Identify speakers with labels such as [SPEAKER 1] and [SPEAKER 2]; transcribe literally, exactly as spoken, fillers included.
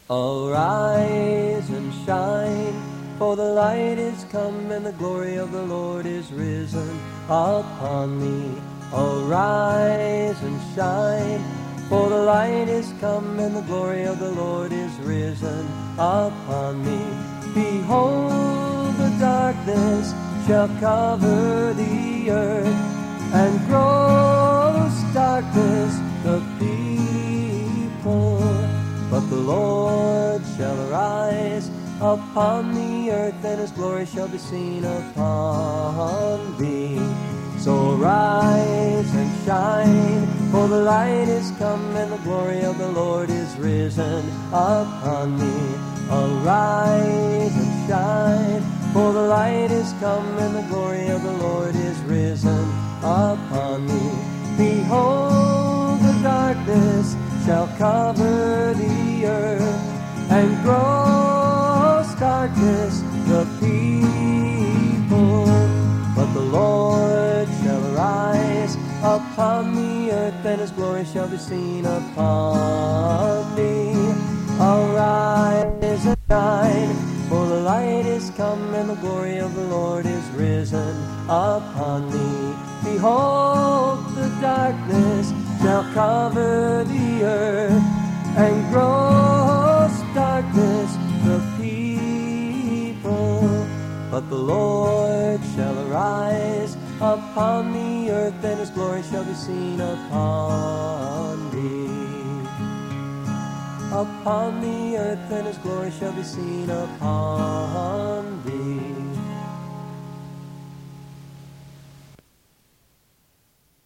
[SPEAKER 1] Arise and shine, for the light is come, and the glory of the Lord is risen upon me. Arise and shine, for the light is come, and the glory of the Lord is risen upon me. Behold, the darkness shall cover the earth, and gross darkness the people. But the Lord shall arise upon the earth, and his glory shall be seen upon thee. So arise and shine, for the light is come, and the glory of the Lord is risen upon me. Arise and shine, for the light is come, and the glory of the Lord is risen upon me. Behold, the darkness shall cover the earth, and gross darkness the people. But the Lord shall arise upon the earth, and his glory shall be seen upon me. Arise and shine, for the light is come, and the glory of the Lord is risen upon me. Behold, the darkness shall cover the earth, and gross darkness the people. But the Lord shall arise upon the earth, and his glory shall be seen upon thee. Upon the earth, and his glory shall be seen upon thee.